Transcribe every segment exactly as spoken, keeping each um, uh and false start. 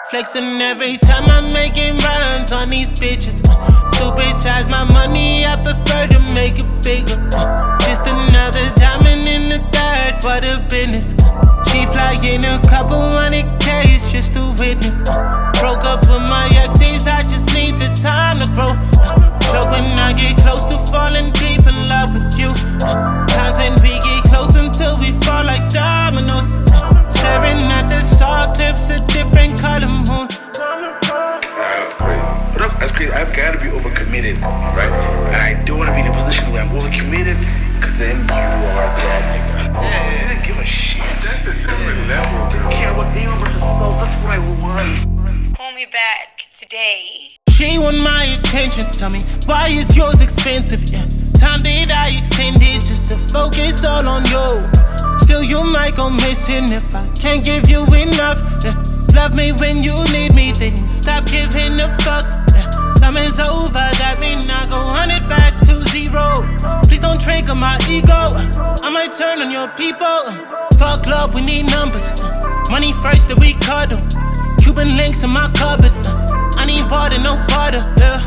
Flexing every time I'm making runs on these bitches. Supersize my money, I prefer to make it bigger. Just another diamond in the dirt, what a business. She flying a couple hundred K's just to witness. Broke up with my exes, I just need the time to grow. Choke when I get close to falling deep in love with you. Times when we get close until we fall like dominoes. Staring at the saw clips, a different color moon. That's crazy. That's crazy. I've got to be overcommitted, right? And I don't want to be in a position where I'm overcommitted, because then you are that nigga. Yeah. She didn't give a shit. That's a different level. Didn't care what anyone but herself. That's what I want. Call me back today. She want my attention, tell me, why is yours expensive, yeah? Time that I extended just to focus all on you. Still you might go missing if I can't give you enough, yeah. Love me when you need me, then you stop giving a fuck, yeah. Summer's over, that means I go run it back to zero. Please don't trigger my ego, I might turn on your people. Fuck love, we need numbers, money first that we cuddle. Cuban links in my cupboard, I need water, no butter, yeah.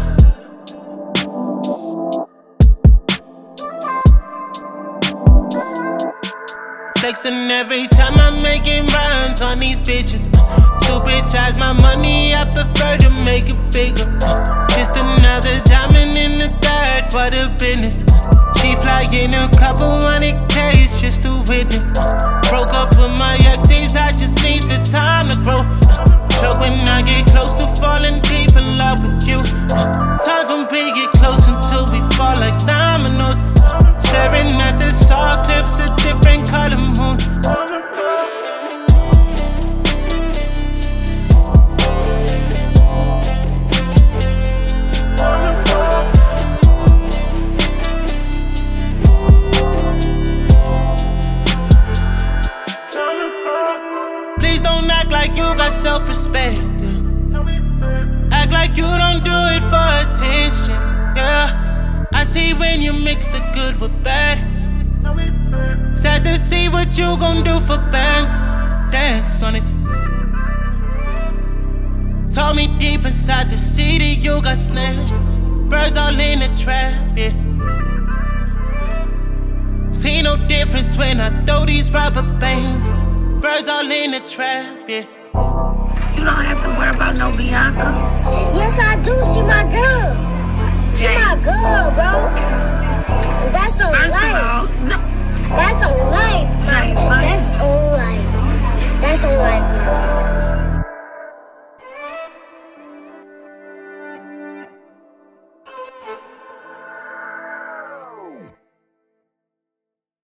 Flexing every time I'm making runs on these bitches. Supersize my money, I prefer to make it bigger. Just another diamond in the dirt, what a business. She flying a couple hundred K's just to witness. Broke up with my exes, I just need the time to grow. Choke when I get close to falling deep in love with you. Times when we get close until we fall like dominoes. Staring at the saw clips, a different color moon. Please don't act like you got self-respect, yeah. Act like you don't do it for attention, yeah. I see when you mix the good with bad. Sad to see what you gon' do for bands. Dance on it. Told me deep inside the city you got snatched. Birds all in the trap, yeah. See no difference when I throw these rubber bands. Birds all in the trap, yeah. You don't have to worry about no Bianca. Yes, I do. She my girl. She my girl, bro. That's on First life. of all, no. That's on life. James, That's on life. That's on life.